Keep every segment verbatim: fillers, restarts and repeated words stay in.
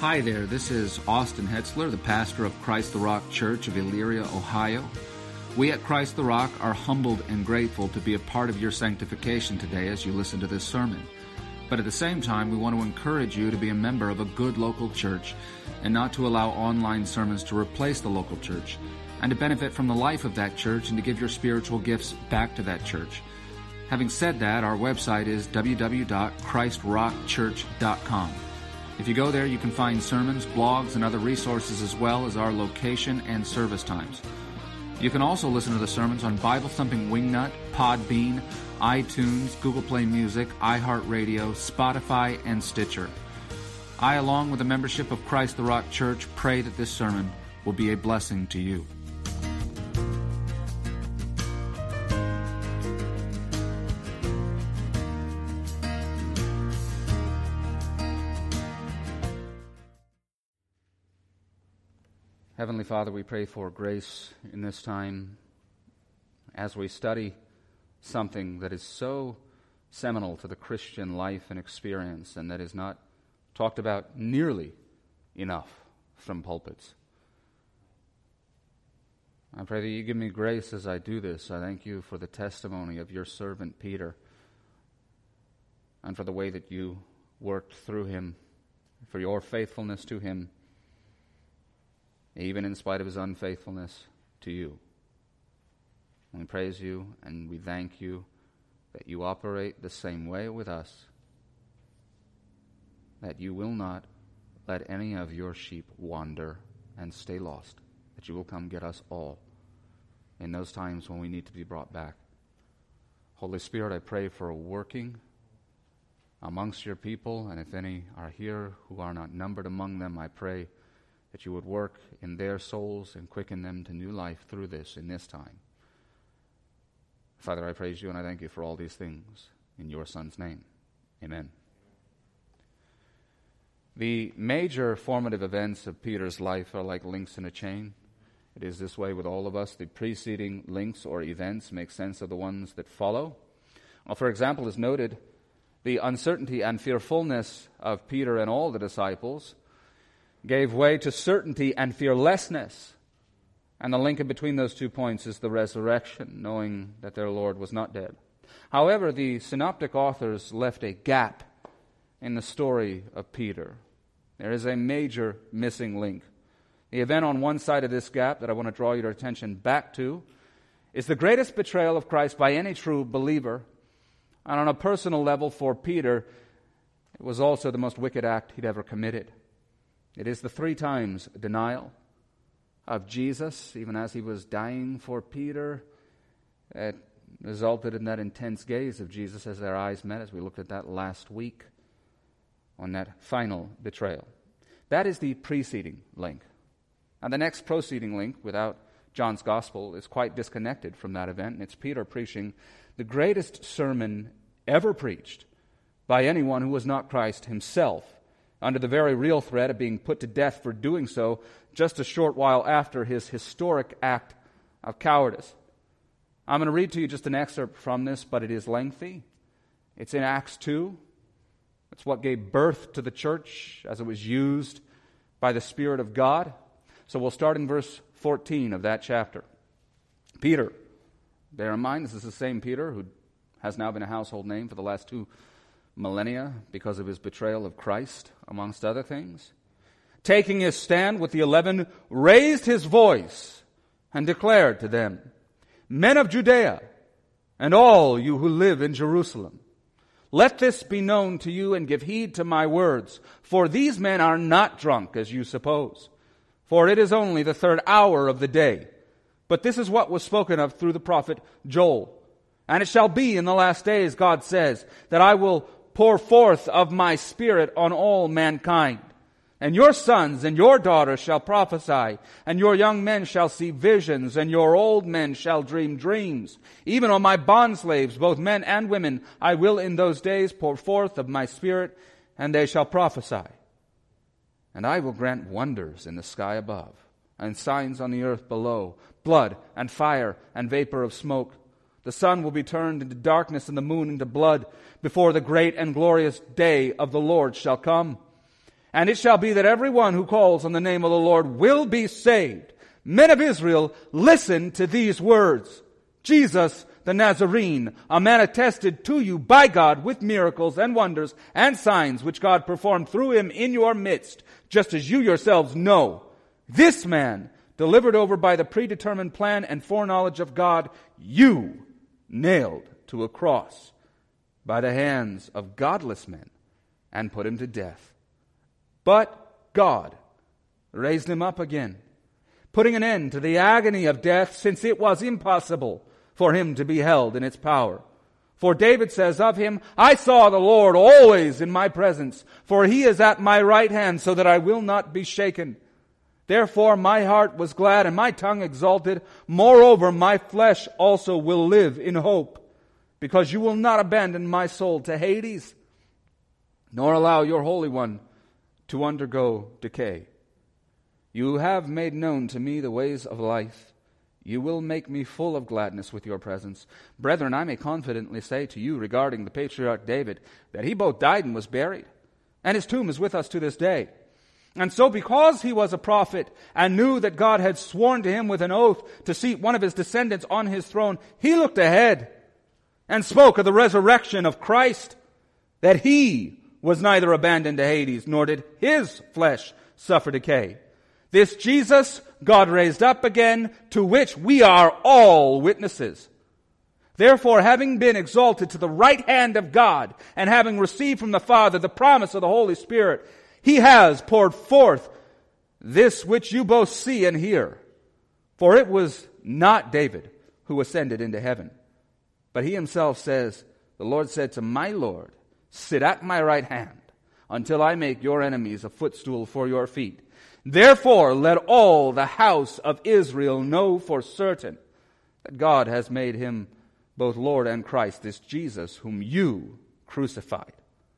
Hi there, this is Austin Hetzler, the pastor of Christ the Rock Church of Elyria, Ohio. We at Christ the Rock are humbled and grateful to be a part of your sanctification today as you listen to this sermon. But at the same time, we want to encourage you to be a member of a good local church and not to allow online sermons to replace the local church, and to benefit from the life of that church and to give your spiritual gifts back to that church. Having said that, our website is w w w dot christ rock church dot com. If you go there, you can find sermons, blogs, and other resources, as well as our location and service times. You can also listen to the sermons on Bible Thumping Wingnut, Podbean, iTunes, Google Play Music, iHeartRadio, Spotify, and Stitcher. I, along with the membership of Christ the Rock Church, pray that this sermon will be a blessing to you. Heavenly Father, we pray for grace in this time as we study something that is so seminal to the Christian life and experience, and that is not talked about nearly enough from pulpits. I pray that you give me grace as I do this. I thank you for the testimony of your servant Peter, and for the way that you worked through him, for your faithfulness to him, even in spite of his unfaithfulness to you. We praise you and we thank you that you operate the same way with us, that you will not let any of your sheep wander and stay lost, that you will come get us all in those times when we need to be brought back. Holy Spirit, I pray for a working amongst your people, and if any are here who are not numbered among them, I pray that you would work in their souls and quicken them to new life through this in this time. Father, I praise you and I thank you for all these things in your Son's name. Amen. The major formative events of Peter's life are like links in a chain. It is this way with all of us. The preceding links or events make sense of the ones that follow. Well, for example, as noted, the uncertainty and fearfulness of Peter and all the disciples gave way to certainty and fearlessness. And the link in between those two points is the resurrection, knowing that their Lord was not dead. However, the synoptic authors left a gap in the story of Peter. There is a major missing link. The event on one side of this gap that I want to draw your attention back to is the greatest betrayal of Christ by any true believer. And on a personal level for Peter, it was also the most wicked act he'd ever committed. It is the three times denial of Jesus, even as he was dying for Peter. It resulted in that intense gaze of Jesus as their eyes met, as we looked at that last week on that final betrayal. That is the preceding link. And the next proceeding link, without John's Gospel, is quite disconnected from that event, and it's Peter preaching the greatest sermon ever preached by anyone who was not Christ himself, under the very real threat of being put to death for doing so just a short while after his historic act of cowardice. I'm going to read to you just an excerpt from this, but it is lengthy. It's in Acts two. It's what gave birth to the church as it was used by the Spirit of God. So we'll start in verse fourteen of that chapter. Peter, bear in mind, this is the same Peter who has now been a household name for the last two millennia because of his betrayal of Christ, amongst other things. Taking his stand with the eleven, raised his voice and declared to them, "Men of Judea, and all you who live in Jerusalem, let this be known to you, and give heed to my words. For these men are not drunk, as you suppose. For it is only the third hour of the day. But this is what was spoken of through the prophet Joel. And it shall be in the last days, God says, that I will pour forth of my Spirit on all mankind. And your sons and your daughters shall prophesy, and your young men shall see visions, and your old men shall dream dreams. Even on my bondslaves, both men and women, I will in those days pour forth of my Spirit, and they shall prophesy. And I will grant wonders in the sky above, and signs on the earth below, blood and fire and vapor of smoke. The sun will be turned into darkness and the moon into blood before the great and glorious day of the Lord shall come. And it shall be that every one who calls on the name of the Lord will be saved. Men of Israel, listen to these words. Jesus the Nazarene, a man attested to you by God with miracles and wonders and signs which God performed through him in your midst, just as you yourselves know. This man, delivered over by the predetermined plan and foreknowledge of God, you nailed to a cross by the hands of godless men and put him to death. But God raised him up again, putting an end to the agony of death, since it was impossible for him to be held in its power. For David says of him, I saw the Lord always in my presence, for he is at my right hand, so that I will not be shaken. Therefore my heart was glad and my tongue exalted. Moreover, my flesh also will live in hope, because you will not abandon my soul to Hades, nor allow your Holy One to undergo decay. You have made known to me the ways of life. You will make me full of gladness with your presence. Brethren, I may confidently say to you regarding the patriarch David, that he both died and was buried, and his tomb is with us to this day. And so because he was a prophet and knew that God had sworn to him with an oath to seat one of his descendants on his throne, he looked ahead and spoke of the resurrection of Christ, that he was neither abandoned to Hades, nor did his flesh suffer decay. This Jesus God raised up again, to which we are all witnesses. Therefore, having been exalted to the right hand of God, and having received from the Father the promise of the Holy Spirit, he has poured forth this which you both see and hear. For it was not David who ascended into heaven, but he himself says, the Lord said to my Lord, sit at my right hand, until I make your enemies a footstool for your feet. Therefore, let all the house of Israel know for certain that God has made him both Lord and Christ, this Jesus whom you crucified.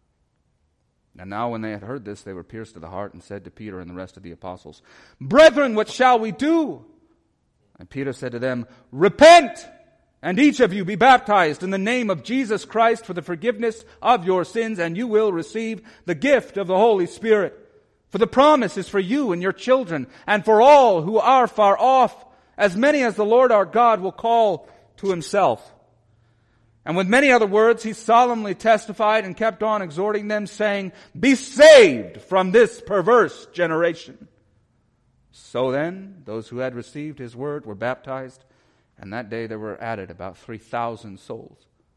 And now when they had heard this, they were pierced to the heart and said to Peter and the rest of the apostles, Brethren, what shall we do? And Peter said to them, Repent, and each of you be baptized in the name of Jesus Christ for the forgiveness of your sins, and you will receive the gift of the Holy Spirit. For the promise is for you and your children, and for all who are far off, as many as the Lord our God will call to himself. And with many other words he solemnly testified and kept on exhorting them, saying, Be saved from this perverse generation. So then, those who had received his word were baptized, and that day there were added about three thousand souls.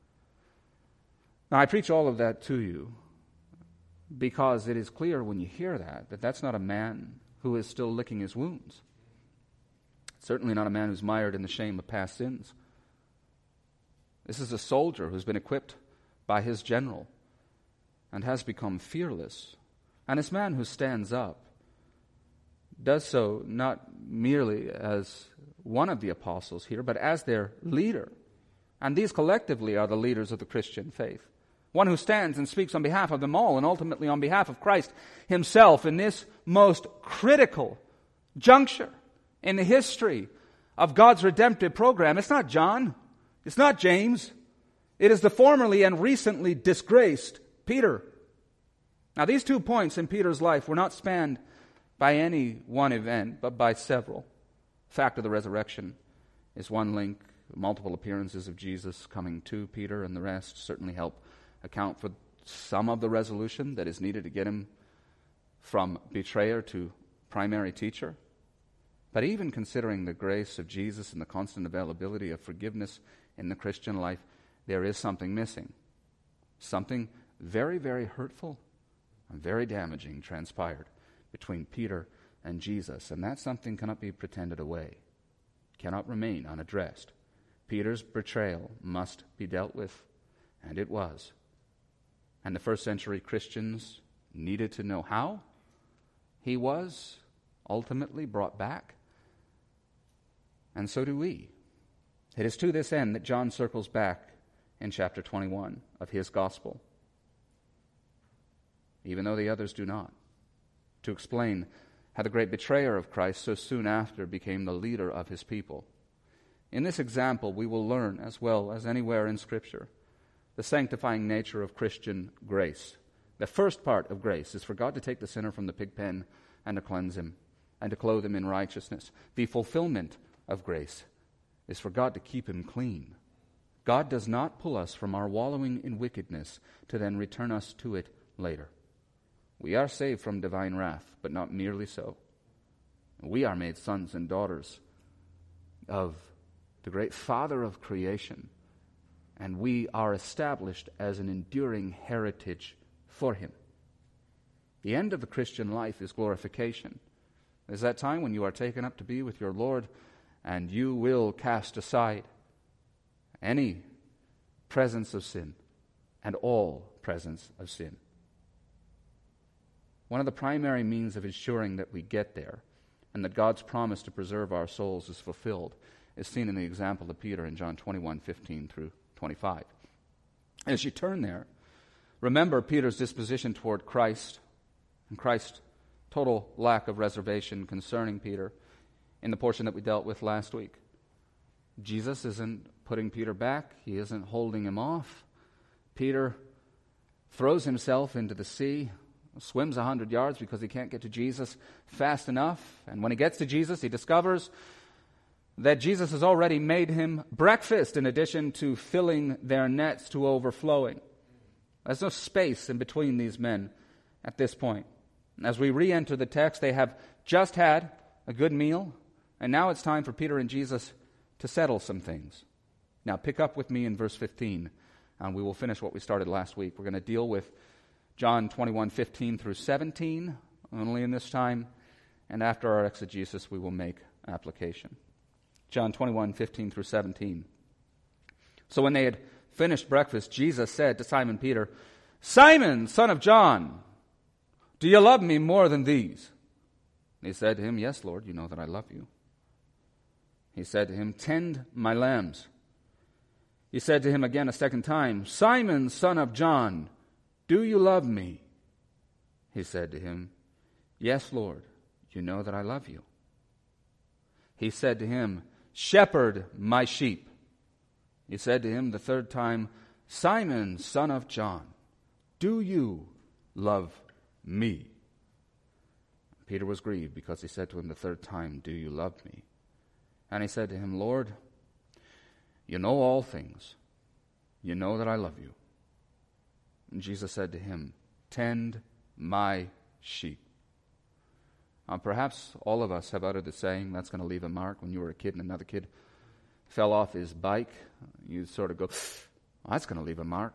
Now I preach all of that to you, because it is clear when you hear that, that that's not a man who is still licking his wounds. Certainly not a man who's mired in the shame of past sins. This is a soldier who's been equipped by his general and has become fearless. And this man who stands up does so not merely as one of the apostles here, but as their leader. And these collectively are the leaders of the Christian faith. One who stands and speaks on behalf of them all, and ultimately on behalf of Christ himself in this most critical juncture in the history of God's redemptive program. It's not John. It's not James. It is the formerly and recently disgraced Peter. Now, these two points in Peter's life were not spanned by any one event, but by several. The fact of the resurrection is one link. Multiple appearances of Jesus coming to Peter and the rest certainly help account for some of the resolution that is needed to get him from betrayer to primary teacher. But even considering the grace of Jesus and the constant availability of forgiveness in the Christian life, there is something missing. Something very, very hurtful and very damaging transpired between Peter and Jesus, and that something cannot be pretended away, cannot remain unaddressed. Peter's betrayal must be dealt with, and it was. And the first century Christians needed to know how he was ultimately brought back. And so do we. It is to this end that John circles back in chapter twenty-one of his gospel, even though the others do not, to explain how the great betrayer of Christ so soon after became the leader of his people. In this example, we will learn, as well as anywhere in Scripture, the sanctifying nature of Christian grace, The first part of grace is for God to take the sinner from the pig pen and to cleanse him and to clothe him in righteousness. The fulfillment of grace is for God to keep him clean. God does not pull us from our wallowing in wickedness to then return us to it later. We are saved from divine wrath, but not merely so. We are made sons and daughters of the great Father of creation, and we are established as an enduring heritage for him. The end of the Christian life is glorification. There's that time when you are taken up to be with your Lord, and you will cast aside any presence of sin and all presence of sin. One of the primary means of ensuring that we get there and that God's promise to preserve our souls is fulfilled is seen in the example of Peter in John twenty-one, fifteen through twenty-five. As you turn there, remember Peter's disposition toward Christ and Christ's total lack of reservation concerning Peter in the portion that we dealt with last week. Jesus isn't putting Peter back. He isn't holding him off. Peter throws himself into the sea, swims a hundred yards because he can't get to Jesus fast enough. And when he gets to Jesus, he discovers that Jesus has already made him breakfast in addition to filling their nets to overflowing. There's no space in between these men at this point. As we re-enter the text, they have just had a good meal, and now it's time for Peter and Jesus to settle some things. Now pick up with me in verse fifteen, and we will finish what we started last week. We're going to deal with John twenty-one, fifteen through seventeen, only in this time, and after our exegesis we will make application. John twenty-one, fifteen through seventeen. So when they had finished breakfast, Jesus said to Simon Peter, "Simon, son of John, do you love me more than these?" He said to him, "Yes, Lord, you know that I love you." He said to him, "Tend my lambs." He said to him again a second time, "Simon, son of John, do you love me?" He said to him, "Yes, Lord, you know that I love you." He said to him, "Shepherd my sheep." He said to him the third time, "Simon, son of John, do you love me?" Peter was grieved because he said to him the third time, "Do you love me?" And he said to him, "Lord, you know all things. You know that I love you." And Jesus said to him, "Tend my sheep." Uh, perhaps all of us have uttered the saying, "That's going to leave a mark." When you were a kid and another kid fell off his bike, you sort of go, "Oh, that's going to leave a mark."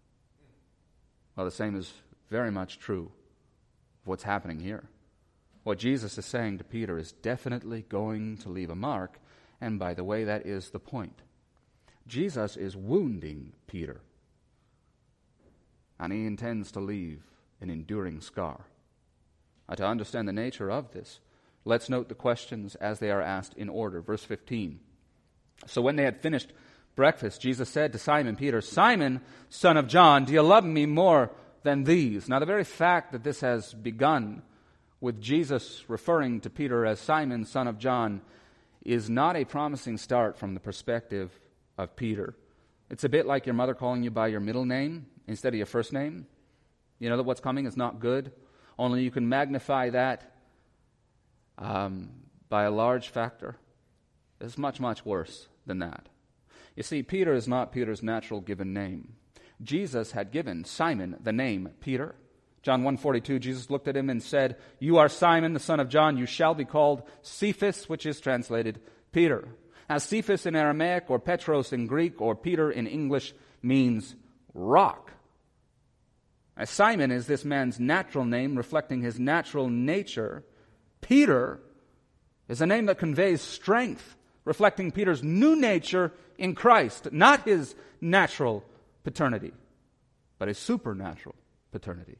Well, the same is very much true of what's happening here. What Jesus is saying to Peter is definitely going to leave a mark, and by the way, that is the point. Jesus is wounding Peter, and he intends to leave an enduring scar. Now, to understand the nature of this, let's note the questions as they are asked in order. Verse fifteen. So when they had finished breakfast, Jesus said to Simon Peter, "Simon, son of John, do you love me more than these?" Now, the very fact that this has begun with Jesus referring to Peter as Simon, son of John, is not a promising start from the perspective of Peter. It's a bit like your mother calling you by your middle name instead of your first name. You know that what's coming is not good, only you can magnify that um, by a large factor. It's much, much worse than that. You see, Peter is not Peter's natural given name. Jesus had given Simon the name Peter. John one forty-two, Jesus looked at him and said, "You are Simon, the son of John. You shall be called Cephas," which is translated Peter. Now, Cephas in Aramaic, or Petros in Greek, or Peter in English means rock. Now, Simon is this man's natural name, reflecting his natural nature. Peter is a name that conveys strength, reflecting Peter's new nature in Christ, not his natural paternity, but his supernatural paternity.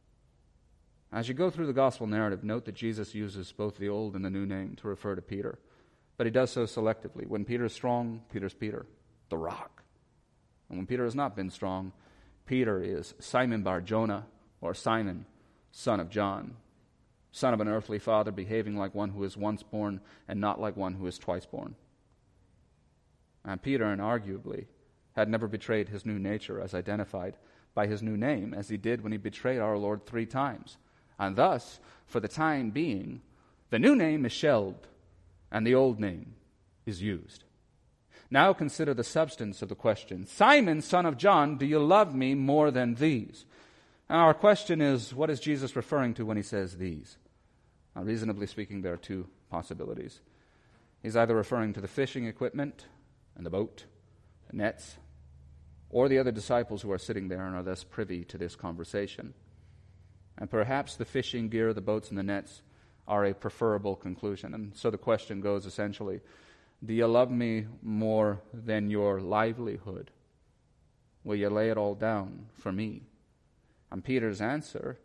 As you go through the gospel narrative, note that Jesus uses both the old and the new name to refer to Peter, but he does so selectively. When Peter is strong, Peter's Peter, the rock. And when Peter has not been strong, Peter is Simon Bar-Jonah, or Simon, son of John, son of an earthly father, behaving like one who is once born and not like one who is twice born. And Peter, inarguably, had never betrayed his new nature as identified by his new name, as he did when he betrayed our Lord three times. And thus, for the time being, the new name is shelved, and the old name is used. Now consider the substance of the question. Simon, son of John, do you love me more than these? And our question is, what is Jesus referring to when he says these? Now, reasonably speaking, there are two possibilities. He's either referring to the fishing equipment and the boat, the nets, or the other disciples who are sitting there and are thus privy to this conversation. And perhaps the fishing gear, the boats, and the nets are a preferable conclusion. And so the question goes essentially, do you love me more than your livelihood? Will you lay it all down for me? And Peter's answer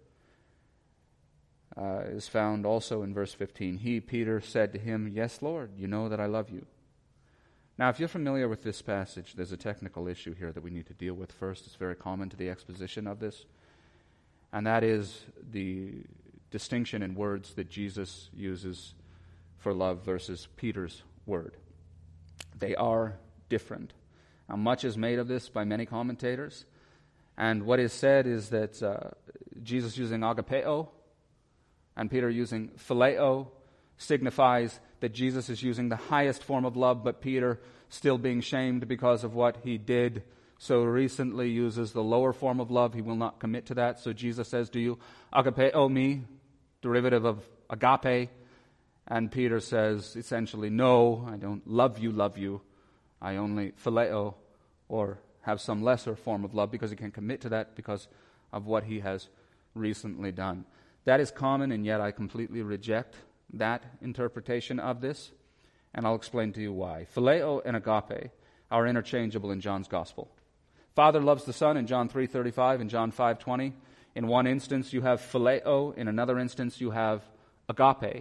uh, is found also in verse fifteen. He, Peter, said to him, yes, Lord, you know that I love you. Now, if you're familiar with this passage, there's a technical issue here that we need to deal with first. It's very common to the exposition of this. And that is the distinction in words that Jesus uses for love versus Peter's word. They are different. Now, much is made of this by many commentators. And what is said is that uh, Jesus using agapeo and Peter using phileo signifies that Jesus is using the highest form of love, but Peter, still being shamed because of what he did so recently, uses the lower form of love. He will not commit to that. So Jesus says, do you agapeo me, derivative of agape? And Peter says, essentially, no, I don't love you, love you. I only phileo, or have some lesser form of love, because he can't commit to that because of what he has recently done. That is common, and yet I completely reject that interpretation of this, and I'll explain to you why. Phileo and agape are interchangeable in John's Gospel. Father loves the Son in John three thirty-five and John five twenty. In one instance you have phileo, in another instance you have agape.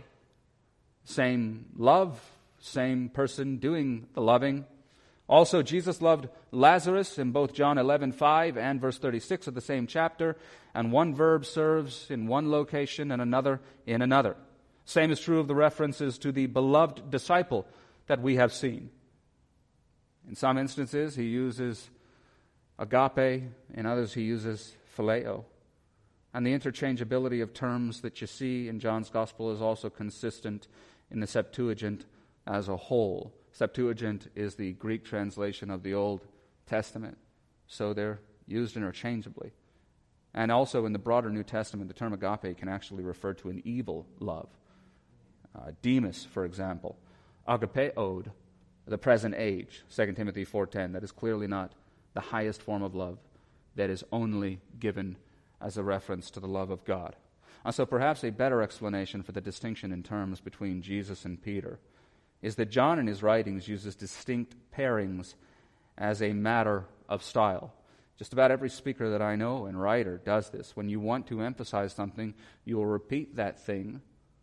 Same love, same person doing the loving. Also, Jesus loved Lazarus in both John eleven five and verse thirty-six of the same chapter, and one verb serves in one location and another in another. Same is true of the references to the beloved disciple that we have seen. In some instances, he uses agape. In others, he uses phileo. And the interchangeability of terms that you see in John's Gospel is also consistent in the Septuagint as a whole. Septuagint is the Greek translation of the Old Testament, so they're used interchangeably. And also in the broader New Testament, the term agape can actually refer to an evil love. Uh, Demas, for example, agapeod, the present age, Second Timothy four ten, that is clearly not the highest form of love, that is only given as a reference to the love of God. And so perhaps a better explanation for the distinction in terms between Jesus and Peter is that John in his writings uses distinct pairings as a matter of style. Just about every speaker that I know and writer does this. When you want to emphasize something, you will repeat that thing,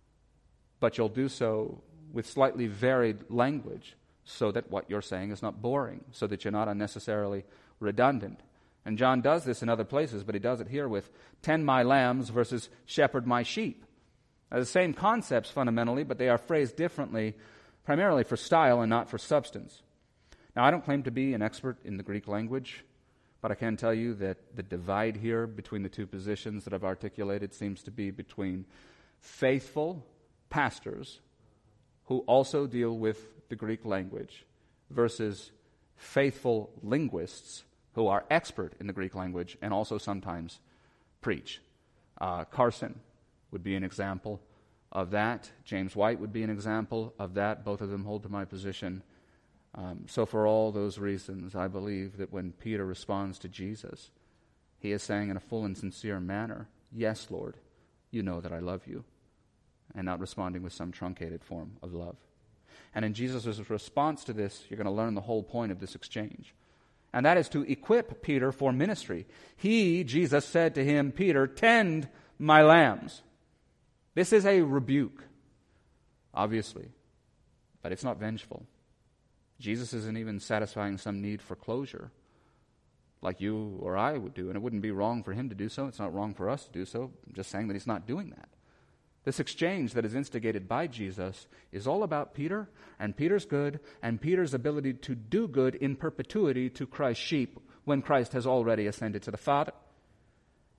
but you'll do so with slightly varied language so that what you're saying is not boring, so that you're not unnecessarily redundant. And John does this in other places, but he does it here with tend my lambs versus shepherd my sheep. Now, the same concepts fundamentally, but they are phrased differently, primarily for style and not for substance. Now, I don't claim to be an expert in the Greek language, but I can tell you that the divide here between the two positions that I've articulated seems to be between faithful pastors who also deal with the Greek language versus faithful linguists who are expert in the Greek language and also sometimes preach. Uh, Carson would be an example of that. James White would be an example of that. Both of them hold to my position. Um, so for all those reasons, I believe that when Peter responds to Jesus, he is saying in a full and sincere manner, yes, Lord, you know that I love you, and not responding with some truncated form of love. And in Jesus' response to this, you're going to learn the whole point of this exchange. And that is to equip Peter for ministry. He, Jesus, said to him, Peter, tend my lambs. This is a rebuke, obviously, but it's not vengeful. Jesus isn't even satisfying some need for closure like you or I would do, and it wouldn't be wrong for him to do so. It's not wrong for us to do so. I'm just saying that he's not doing that. This exchange that is instigated by Jesus is all about Peter and Peter's good and Peter's ability to do good in perpetuity to Christ's sheep when Christ has already ascended to the Father.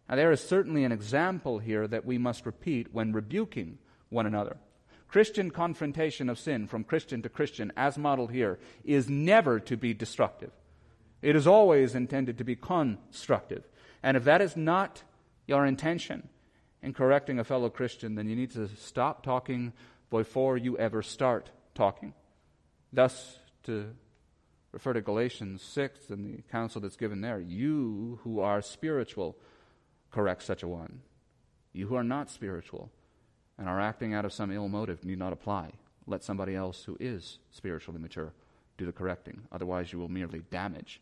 Now, there is certainly an example here that we must repeat when rebuking one another. Christian confrontation of sin from Christian to Christian, as modeled here, is never to be destructive. It is always intended to be constructive. And if that is not your intention in correcting a fellow Christian, then you need to stop talking before you ever start talking. Thus, to refer to Galatians six and the counsel that's given there, you who are spiritual, correct such a one. You who are not spiritual and are acting out of some ill motive need not apply. Let somebody else who is spiritually mature do the correcting. Otherwise, you will merely damage.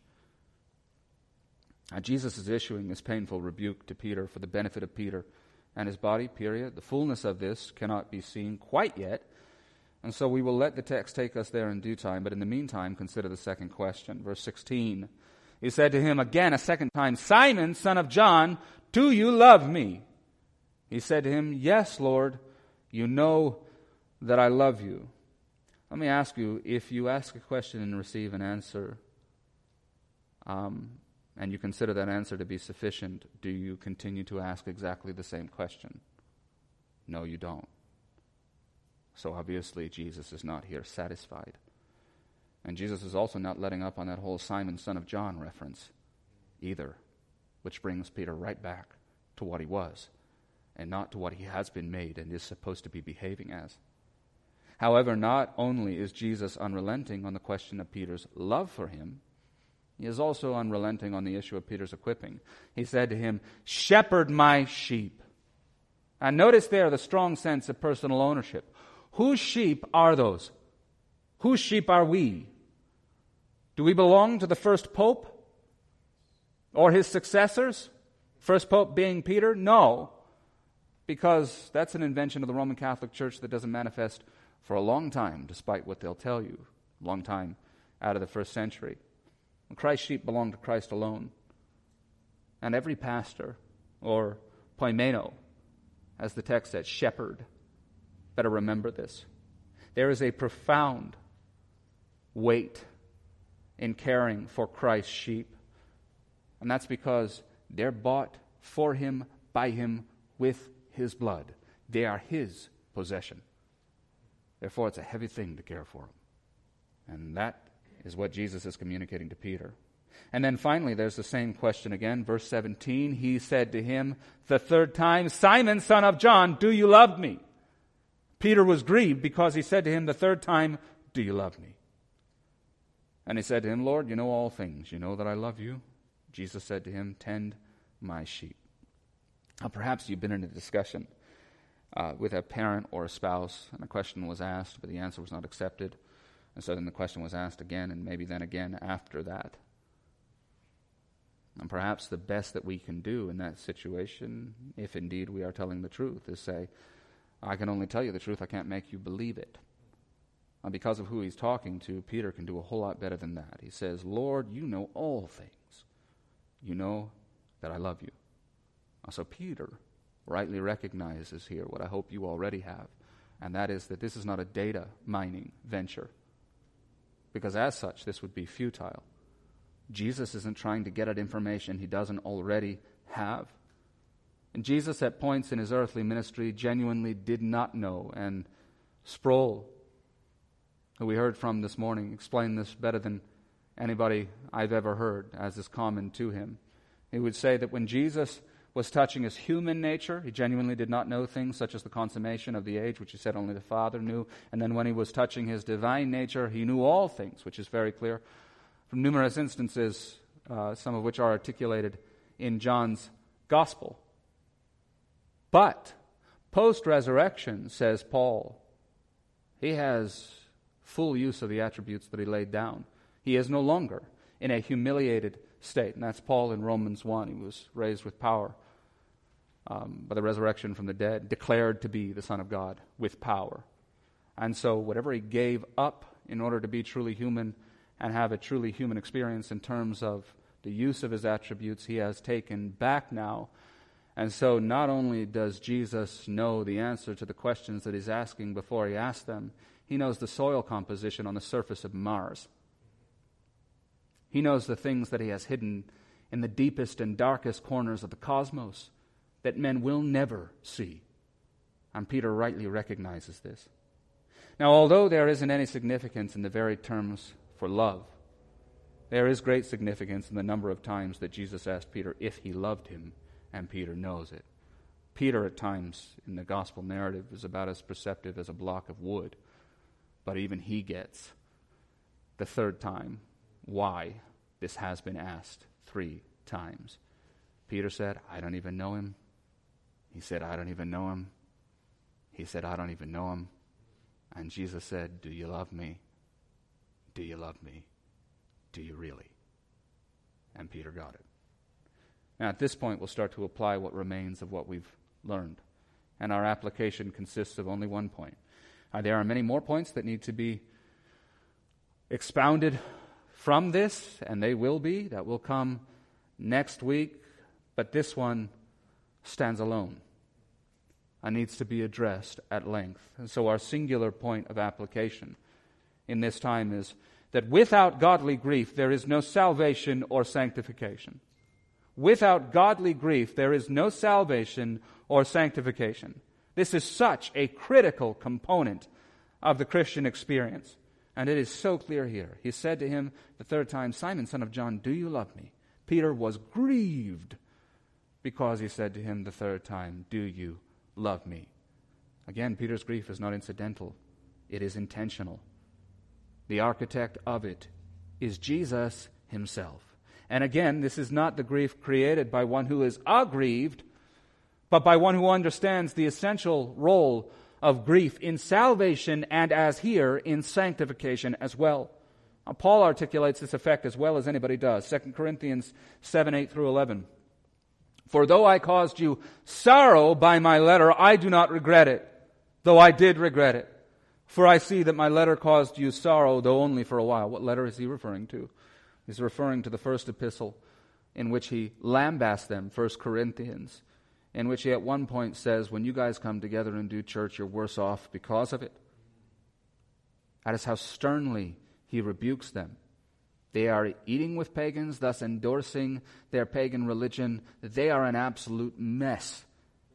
Now, Jesus is issuing this painful rebuke to Peter for the benefit of Peter and his body, period. The fullness of this cannot be seen quite yet, and so we will let the text take us there in due time. But in the meantime, consider the second question. Verse sixteen, he said to him again a second time, Simon, son of John, do you love me? He said to him, Yes, Lord, you know that I love you. Let me ask you, if you ask a question and receive an answer, um, and you consider that answer to be sufficient, do you continue to ask exactly the same question? No, you don't. So obviously Jesus is not here satisfied. And Jesus is also not letting up on that whole Simon, son of John reference either, which brings Peter right back to what he was and not to what he has been made and is supposed to be behaving as. However, not only is Jesus unrelenting on the question of Peter's love for him, he is also unrelenting on the issue of Peter's equipping. He said to him, shepherd my sheep. And notice there the strong sense of personal ownership. Whose sheep are those? Whose sheep are we? Do we belong to the first pope or his successors? First pope being Peter? No, because that's an invention of the Roman Catholic Church that doesn't manifest for a long time, despite what they'll tell you, a long time out of the first century. Christ's sheep belong to Christ alone. And every pastor, or poimeno, as the text says, shepherd, better remember this. There is a profound weight in caring for Christ's sheep. And that's because they're bought for him, by him, with his blood. They are his possession. Therefore, it's a heavy thing to care for them. And that is what Jesus is communicating to Peter. And then finally, there's the same question again. Verse seventeen, he said to him the third time, Simon, son of John, do you love me? Peter was grieved because he said to him the third time, do you love me? And he said to him, Lord, you know all things. You know that I love you. Jesus said to him, tend my sheep. Now, perhaps you've been in a discussion uh, with a parent or a spouse, and a question was asked, but the answer was not accepted. And so then the question was asked again, and maybe then again after that. And perhaps the best that we can do in that situation, if indeed we are telling the truth, is say, I can only tell you the truth, I can't make you believe it. And because of who he's talking to, Peter can do a whole lot better than that. He says, Lord, you know all things. You know that I love you. So Peter rightly recognizes here what I hope you already have, and that is that this is not a data mining venture. Because as such, this would be futile. Jesus isn't trying to get at information he doesn't already have. And Jesus, at points in his earthly ministry, genuinely did not know. And Sproul, who we heard from this morning, explained this better than anybody I've ever heard, as is common to him. He would say that when Jesus was touching his human nature, he genuinely did not know things such as the consummation of the age, which he said only the Father knew. And then when he was touching his divine nature, he knew all things, which is very clear from numerous instances, uh, some of which are articulated in John's Gospel. But post-resurrection, says Paul, he has full use of the attributes that he laid down. He is no longer in a humiliated state. And that's Paul in Romans one. He was raised with power um, by the resurrection from the dead, declared to be the Son of God with power. And so whatever he gave up in order to be truly human and have a truly human experience in terms of the use of his attributes, he has taken back now. And so not only does Jesus know the answer to the questions that he's asking before he asks them, he knows the soil composition on the surface of Mars. He knows the things that he has hidden in the deepest and darkest corners of the cosmos. that men will never see. And Peter rightly recognizes this. Now, although there isn't any significance in the very terms for love, there is great significance in the number of times that Jesus asked Peter if he loved him, and Peter knows it. Peter, at times, in the gospel narrative, is about as perceptive as a block of wood. But even he gets the third time why this has been asked three times. Peter said, I don't even know him. He said, I don't even know him. He said, I don't even know him. And Jesus said, do you love me? Do you love me? Do you really? And Peter got it. Now, at this point, we'll start to apply what remains of what we've learned. And our application consists of only one point. Uh, there are many more points that need to be expounded from this, and they will be. That will come next week. But this one stands alone and needs to be addressed at length. And so our singular point of application in this time is that without godly grief, there is no salvation or sanctification. Without godly grief, there is no salvation or sanctification. This is such a critical component of the Christian experience. And it is so clear here. He said to him the third time, Simon, son of John, do you love me? Peter was grieved because he said to him the third time, do you love me? Again, Peter's grief is not incidental. It is intentional. The architect of it is Jesus himself. And again, this is not the grief created by one who is aggrieved, but by one who understands the essential role of grief in salvation and, as here, in sanctification as well. Now, Paul articulates this effect as well as anybody does. Second Corinthians seven, eight through eleven. For though I caused you sorrow by my letter, I do not regret it, though I did regret it. For I see that my letter caused you sorrow, though only for a while. What letter is he referring to? He's referring to the first epistle in which he lambasts them, First Corinthians, in which he at one point says, when you guys come together and do church, you're worse off because of it. That is how sternly he rebukes them. They are eating with pagans, thus endorsing their pagan religion. They are an absolute mess.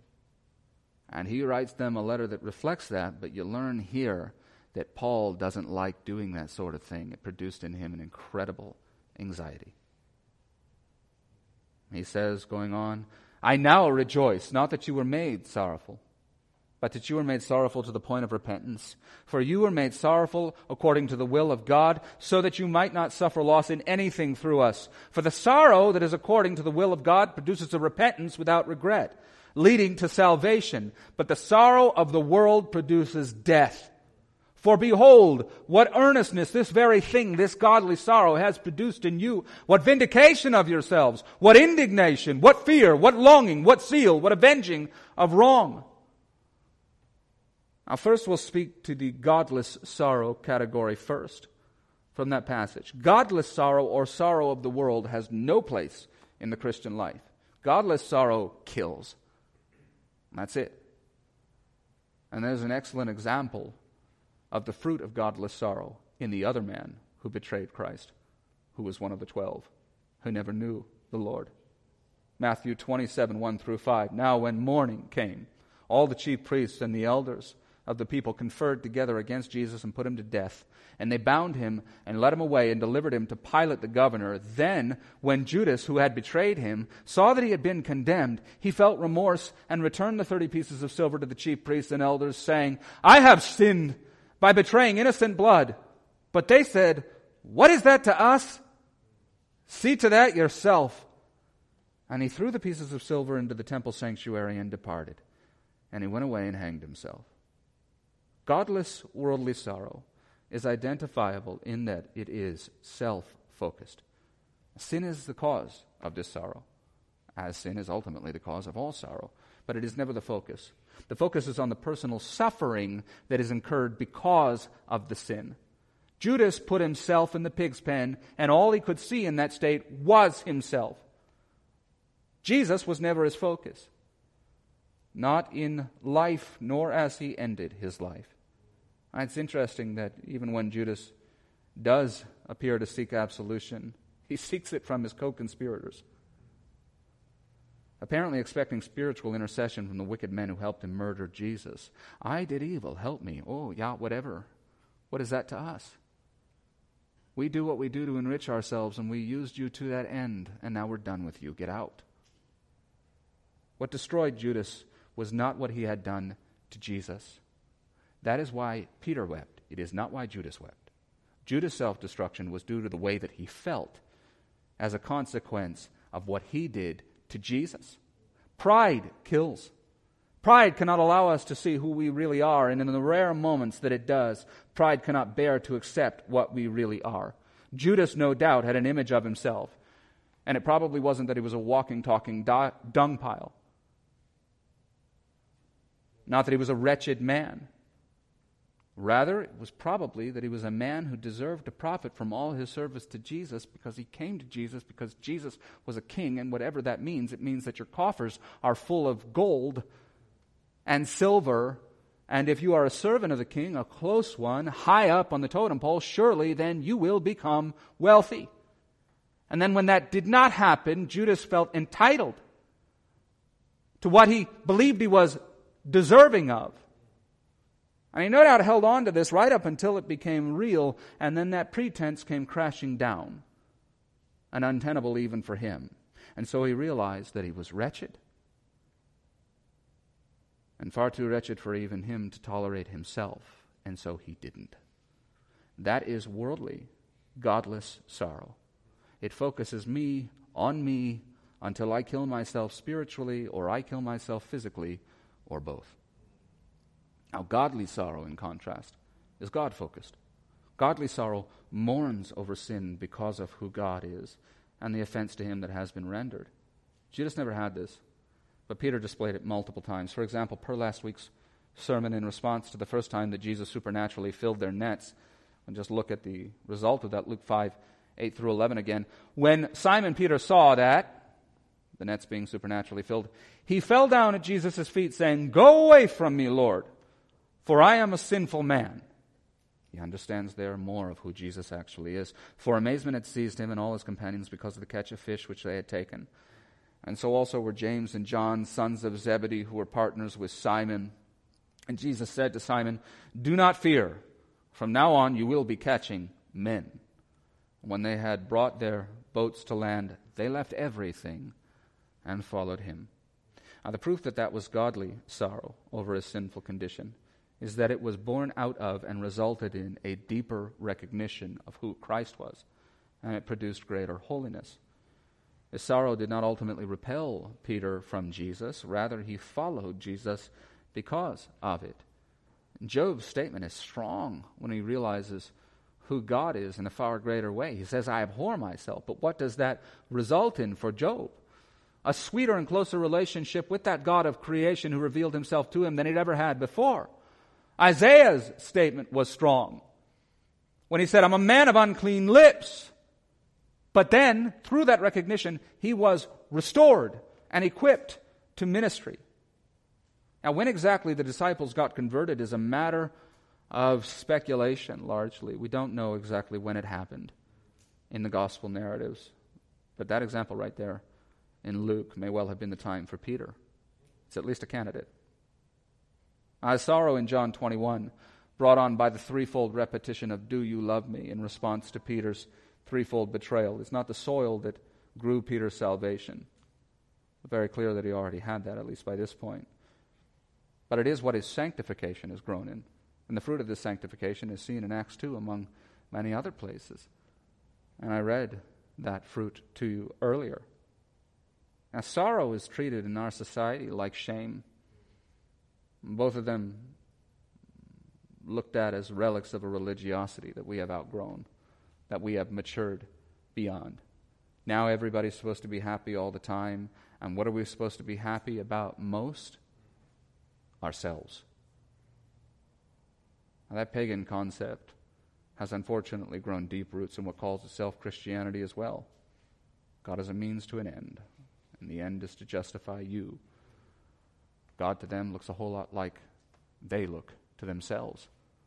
And he writes them a letter that reflects that, but you learn here that Paul doesn't like doing that sort of thing. It produced in him an incredible anxiety. He says, going on, I now rejoice, not that you were made sorrowful, but that you were made sorrowful to the point of repentance. For you were made sorrowful according to the will of God, so that you might not suffer loss in anything through us. For the sorrow that is according to the will of God produces a repentance without regret, leading to salvation. But the sorrow of the world produces death. For behold, what earnestness this very thing, this godly sorrow, has produced in you. What vindication of yourselves, what indignation, what fear, what longing, what zeal, what avenging of wrong. Now first we'll speak to the godless sorrow category first from that passage. Godless sorrow or sorrow of the world has no place in the Christian life. Godless sorrow kills. That's it. And there's an excellent example of the fruit of godless sorrow in the other man who betrayed Christ, who was one of the twelve, who never knew the Lord. Matthew twenty-seven, one through five. Now when morning came, all the chief priests and the elders of the people conferred together against Jesus and put him to death. And they bound him and led him away and delivered him to Pilate the governor. Then, when Judas, who had betrayed him, saw that he had been condemned, he felt remorse and returned the thirty pieces of silver to the chief priests and elders, saying, I have sinned by betraying innocent blood. But they said, what is that to us? See to that yourself. And he threw the pieces of silver into the temple sanctuary and departed. And he went away and hanged himself. Godless worldly sorrow is identifiable in that it is self-focused. Sin is the cause of this sorrow, as sin is ultimately the cause of all sorrow. But it is never the focus. The focus is on the personal suffering that is incurred because of the sin. Judas put himself in the pig's pen, and all he could see in that state was himself. Jesus was never his focus. Not in life, nor as he ended his life. And it's interesting that even when Judas does appear to seek absolution, he seeks it from his co-conspirators. apparently expecting spiritual intercession from the wicked men who helped him murder Jesus. I did evil, help me. Oh, yeah, whatever. What is that to us? We do what we do to enrich ourselves, and we used you to that end, and now we're done with you. Get out. What destroyed Judas was not what he had done to Jesus. That is why Peter wept. It is not why Judas wept. Judas' self-destruction was due to the way that he felt as a consequence of what he did to Jesus. Pride kills. Pride cannot allow us to see who we really are, and in the rare moments that it does, pride cannot bear to accept what we really are. Judas, no doubt, had an image of himself, and it probably wasn't that he was a walking, talking do- dung pile. Not that he was a wretched man. Rather, it was probably that he was a man who deserved to profit from all his service to Jesus because he came to Jesus because Jesus was a king, and whatever that means, it means that your coffers are full of gold and silver, and if you are a servant of the king, a close one, high up on the totem pole, surely then you will become wealthy. And then when that did not happen, Judas felt entitled to what he believed he was deserving of. And he no doubt held on to this right up until it became real, and then that pretense came crashing down, and untenable even for him. And so he realized that he was wretched, and far too wretched for even him to tolerate himself, and so he didn't. That is worldly, godless sorrow. It focuses me on me until I kill myself spiritually, or I kill myself physically, or both. Now, godly sorrow, in contrast, is God-focused. Godly sorrow mourns over sin because of who God is and the offense to him that has been rendered. Judas never had this, but Peter displayed it multiple times. For example, per last week's sermon, in response to the first time that Jesus supernaturally filled their nets, and just look at the result of that, Luke five, eight through eleven again. When Simon Peter saw that, the nets being supernaturally filled, he fell down at Jesus' feet saying, "Go away from me, Lord, for I am a sinful man." He understands there more of who Jesus actually is. For amazement had seized him and all his companions because of the catch of fish which they had taken. And so also were James and John, sons of Zebedee, who were partners with Simon. And Jesus said to Simon, "Do not fear. From now on you will be catching men." When they had brought their boats to land, they left everything and followed him. Now, the proof that that was godly sorrow over his sinful condition is that it was born out of and resulted in a deeper recognition of who Christ was, and it produced greater holiness. His sorrow did not ultimately repel Peter from Jesus. Rather, he followed Jesus because of it. Job's statement is strong when he realizes who God is in a far greater way. He says, "I abhor myself." But what does that result in for Job? A sweeter and closer relationship with that God of creation who revealed himself to him than he'd ever had before. Isaiah's statement was strong when he said, "I'm a man of unclean lips." But then, through that recognition, he was restored and equipped to ministry. Now, when exactly the disciples got converted is a matter of speculation, largely. We don't know exactly when it happened in the gospel narratives. But that example right there in Luke may well have been the time for Peter. It's at least a candidate. Our sorrow in John twenty-one, brought on by the threefold repetition of "Do you love me?" in response to Peter's threefold betrayal. It's not the soil that grew Peter's salvation. It's very clear that he already had that, at least by this point. But it is what his sanctification has grown in. And the fruit of this sanctification is seen in Acts two among many other places. And I read that fruit to you earlier. Now, sorrow is treated in our society like shame. Both of them looked at as relics of a religiosity that we have outgrown, that we have matured beyond. Now everybody's supposed to be happy all the time. And what are we supposed to be happy about most? Ourselves. Now, that pagan concept has unfortunately grown deep roots in what calls itself Christianity as well. God is a means to an end, and the end is to justify you. God to them looks a whole lot like they look to themselves.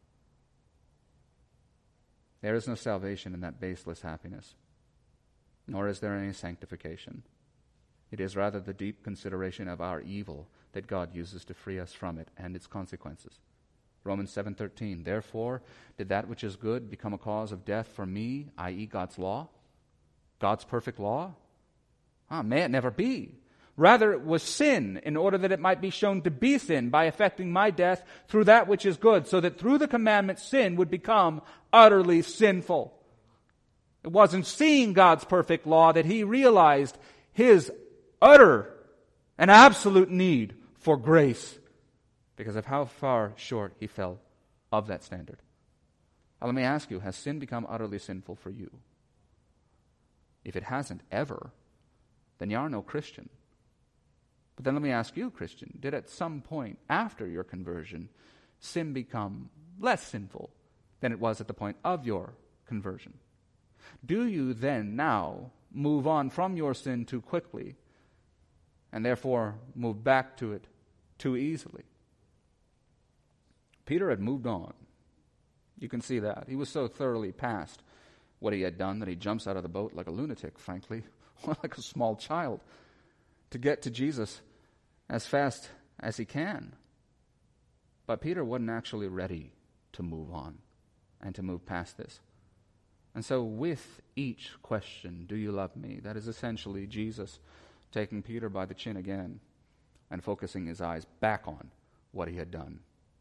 There is no salvation in that baseless happiness, nor is there any sanctification. It is rather the deep consideration of our evil that God uses to free us from it and its consequences. Romans seven thirteen, therefore did that which is good become a cause of death for me, that is God's law? God's perfect law? Ah, may it never be. Rather, it was sin, in order that it might be shown to be sin by effecting my death through that which is good, so that through the commandment sin would become utterly sinful. It wasn't seeing God's perfect law that he realized his utter and absolute need for grace, because of how far short he fell of that standard. Now let me ask you, has sin become utterly sinful for you? If it hasn't ever, then you are no Christian. But then let me ask you, Christian, did at some point after your conversion, sin become less sinful than it was at the point of your conversion? Do you then now move on from your sin too quickly and therefore move back to it too easily? Peter had moved on. You can see that. He was so thoroughly past what he had done that he jumps out of the boat like a lunatic, frankly, or like a small child, to get to Jesus as fast as he can. But Peter wasn't actually ready to move on and to move past this. And so with each question, do you love me? That is essentially Jesus taking Peter by the chin again and focusing his eyes back on what he had done.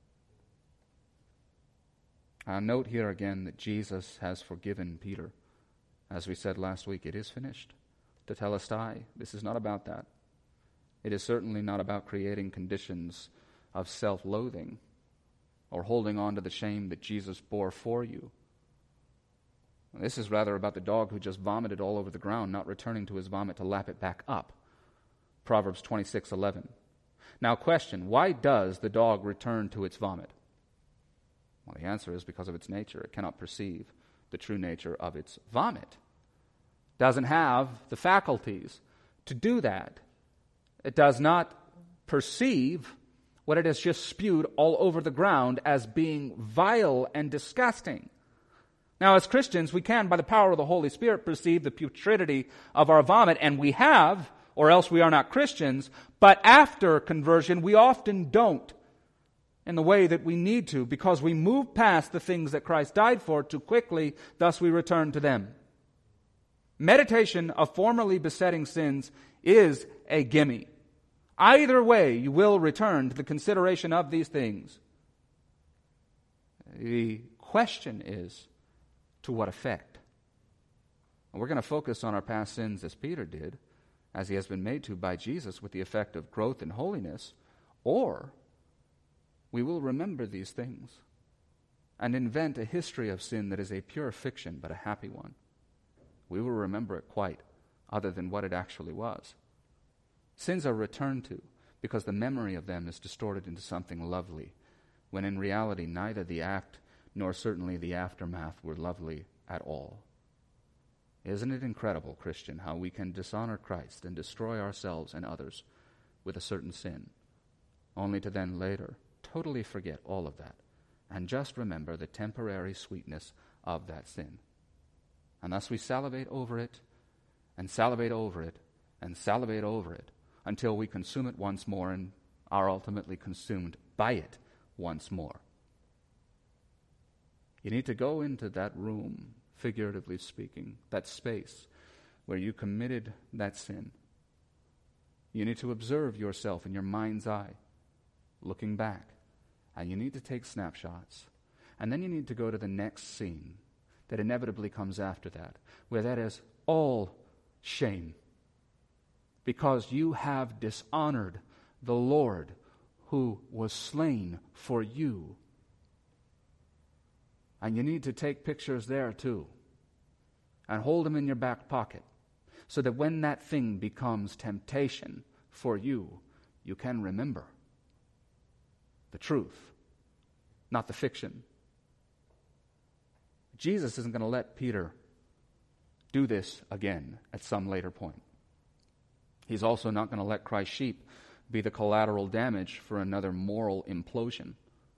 I'll note here again that Jesus has forgiven Peter. As we said last week, it is finished. Tetelestai. This is not about that. It is certainly not about creating conditions of self-loathing or holding on to the shame that Jesus bore for you. This is rather about the dog who just vomited all over the ground, not returning to his vomit to lap it back up. Proverbs twenty-six eleven. Now question, why does the dog return to its vomit? Well, the answer is because of its nature. It cannot perceive the true nature of its vomit. Doesn't have the faculties to do that. It does not perceive what it has just spewed all over the ground as being vile and disgusting. Now, as Christians, we can, by the power of the Holy Spirit, perceive the putridity of our vomit, and we have, or else we are not Christians, but after conversion, we often don't in the way that we need to, because we move past the things that Christ died for too quickly, thus we return to them. Meditation of formerly besetting sins is a gimme. Either way, you will return to the consideration of these things. The question is, to what effect? And we're going to focus on our past sins as Peter did, as he has been made to by Jesus, with the effect of growth in holiness, or we will remember these things and invent a history of sin that is a pure fiction but a happy one. We will remember it quite other than what it actually was. Sins are returned to because the memory of them is distorted into something lovely, when in reality neither the act nor certainly the aftermath were lovely at all. Isn't it incredible, Christian, how we can dishonor Christ and destroy ourselves and others with a certain sin, only to then later totally forget all of that and just remember the temporary sweetness of that sin. And thus we salivate over it and salivate over it and salivate over it until we consume it once more and are ultimately consumed by it once more. You need to go into that room, figuratively speaking, that space where you committed that sin. You need to observe yourself in your mind's eye, looking back, and you need to take snapshots. And then you need to go to the next scene that inevitably comes after that, where that is all shame, because you have dishonored the Lord who was slain for you. And you need to take pictures there too and hold them in your back pocket so that when that thing becomes temptation for you, you can remember the truth, not the fiction. Jesus isn't going to let Peter do this again at some later point. He's also not going to let Christ's sheep be the collateral damage for another moral implosion.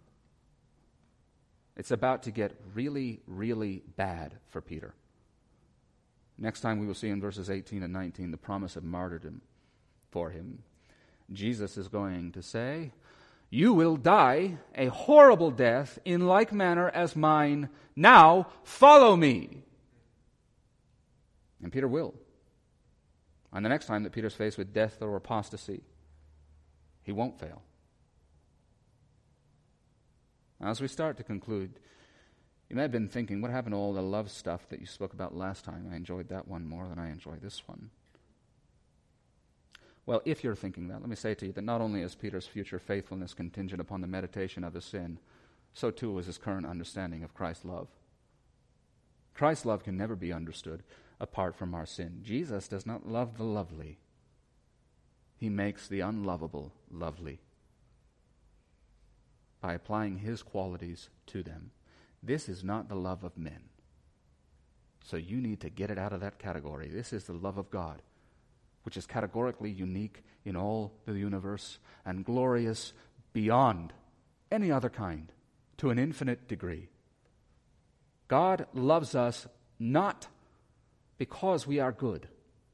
It's about to get really, really bad for Peter. Next time we will see in verses eighteen and nineteen the promise of martyrdom. for him. Jesus is going to say, "You will die a horrible death in like manner as mine. Now follow me." And Peter will. And the next time that Peter's faced with death or apostasy, he won't fail. Now, as we start to conclude, you may have been thinking, what happened to all the love stuff that you spoke about last time? I enjoyed that one more than I enjoy this one. Well, if you're thinking that, let me say to you that not only is Peter's future faithfulness contingent upon the meditation of his sin, so too is his current understanding of Christ's love. Christ's love can never be understood apart from our sin. Jesus does not love the lovely. He makes the unlovable lovely by applying his qualities to them. This is not the love of men. So you need to get it out of that category. This is the love of God, which is categorically unique in all the universe and glorious beyond any other kind to an infinite degree. God loves us not because we are good.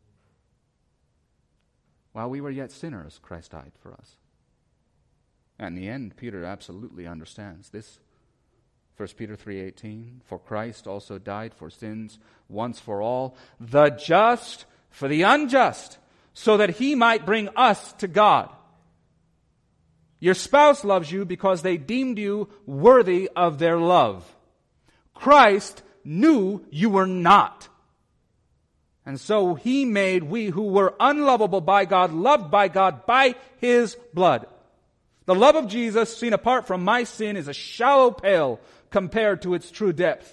While we were yet sinners, Christ died for us. And in the end, Peter absolutely understands this. First Peter three eighteen, "For Christ also died for sins once for all, the just for the unjust, so that he might bring us to God. Your spouse loves you because they deemed you worthy of their love. Christ knew you were not. And so he made we who were unlovable by God, loved by God by his blood. The love of Jesus, seen apart from my sin, is a shallow pail compared to its true depth.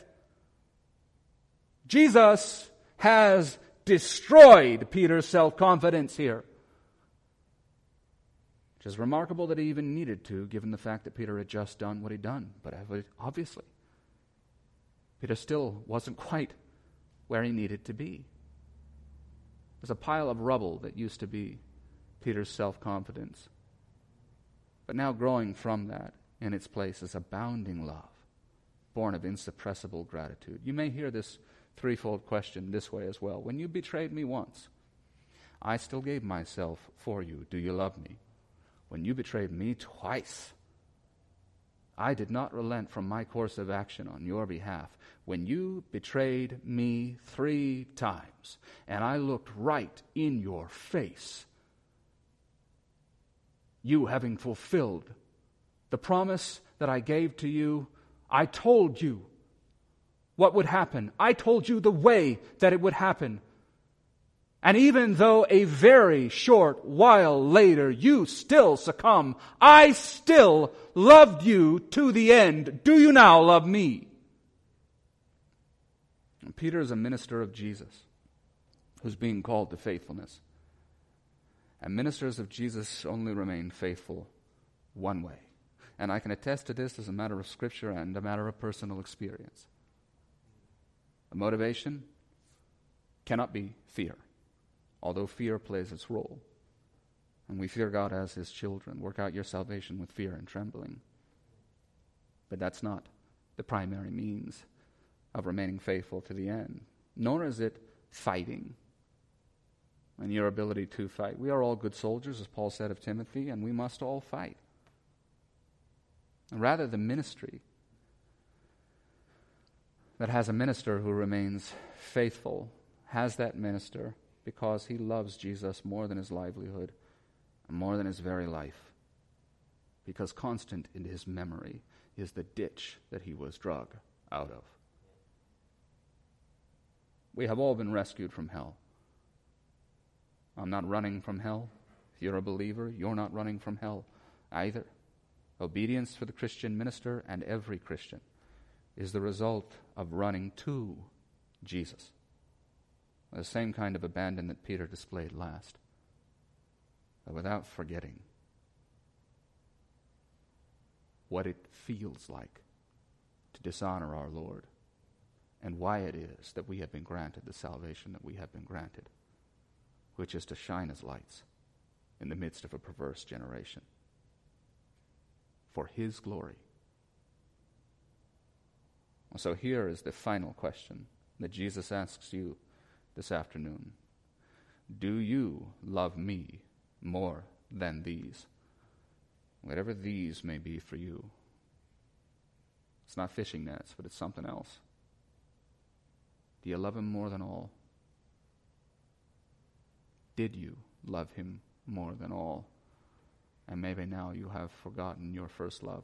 Jesus has destroyed Peter's self-confidence here. Which is remarkable that he even needed to, given the fact that Peter had just done what he'd done. But obviously, Peter still wasn't quite where he needed to be. There's a pile of rubble that used to be Peter's self-confidence. But now growing from that in its place is abounding love, born of insuppressible gratitude. You may hear this threefold question this way as well. When you betrayed me once, I still gave myself for you. Do you love me? When you betrayed me twice, I did not relent from my course of action on your behalf. When you betrayed me three times, and I looked right in your face, you having fulfilled the promise that I gave to you, I told you what would happen. I told you the way that it would happen. And even though a very short while later you still succumb, I still loved you to the end. Do you now love me? And Peter is a minister of Jesus who's being called to faithfulness. And ministers of Jesus only remain faithful one way. And I can attest to this as a matter of Scripture and a matter of personal experience. The motivation cannot be fear, although fear plays its role. And we fear God as his children. Work out your salvation with fear and trembling. But that's not the primary means of remaining faithful to the end. Nor is it fighting and your ability to fight. We are all good soldiers, as Paul said of Timothy, and we must all fight. Rather, the ministry that has a minister who remains faithful has that minister because he loves Jesus more than his livelihood and more than his very life. Because constant in his memory is the ditch that he was drug out of. We have all been rescued from hell. I'm not running from hell. If you're a believer, you're not running from hell either. Obedience for the Christian minister and every Christian is the result of running to Jesus. The same kind of abandon that Peter displayed last, but without forgetting what it feels like to dishonor our Lord and why it is that we have been granted the salvation that we have been granted, which is to shine as lights in the midst of a perverse generation for his glory. So here is the final question that Jesus asks you this afternoon. Do you love me more than these. Whatever these may be for you. It's not fishing nets, but it's something else. Do you love him more than all? Did you love him more than all? And maybe now you have forgotten your first love.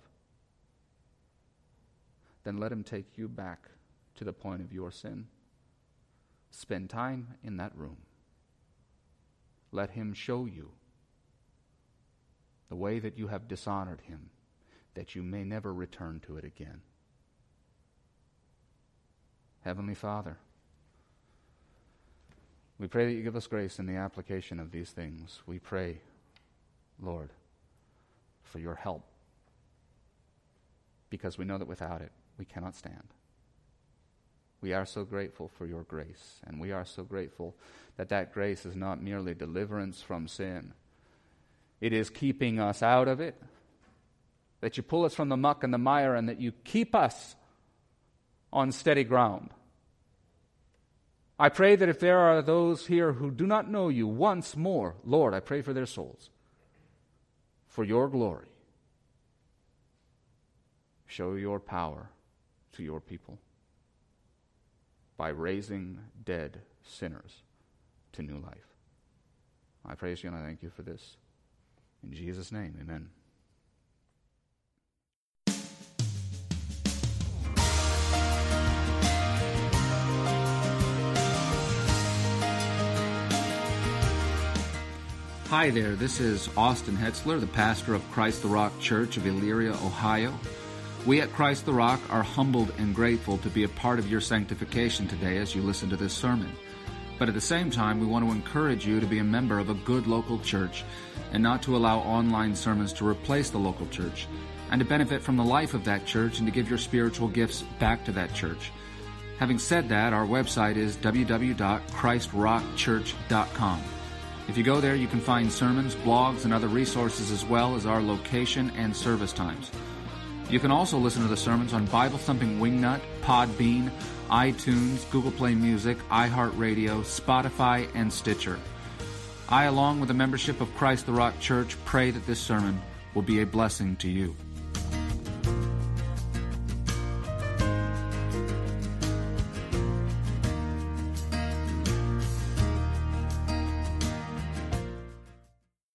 Then let him take you back to the point of your sin. Spend time in that room. Let him show you the way that you have dishonored him, that you may never return to it again. Heavenly Father, we pray that you give us grace in the application of these things. We pray, Lord, for your help, because we know that without it, we cannot stand. We are so grateful for your grace, and we are so grateful that that grace is not merely deliverance from sin. It is keeping us out of it, that you pull us from the muck and the mire, and that you keep us on steady ground. I pray that if there are those here who do not know you once more, Lord, I pray for their souls, for your glory. Show your power to your people by raising dead sinners to new life. I praise you and I thank you for this. In Jesus' name, amen. Hi there, this is Austin Hetzler, the pastor of Christ the Rock Church of Elyria, Ohio. We at Christ the Rock are humbled and grateful to be a part of your sanctification today as you listen to this sermon. But at the same time, we want to encourage you to be a member of a good local church and not to allow online sermons to replace the local church, and to benefit from the life of that church and to give your spiritual gifts back to that church. Having said that, our website is w w w dot christ rock church dot com. If you go there, you can find sermons, blogs, and other resources, as well as our location and service times. You can also listen to the sermons on Bible Thumping Wingnut, Podbean, iTunes, Google Play Music, iHeartRadio, Spotify, and Stitcher. I, along with the membership of Christ the Rock Church, pray that this sermon will be a blessing to you.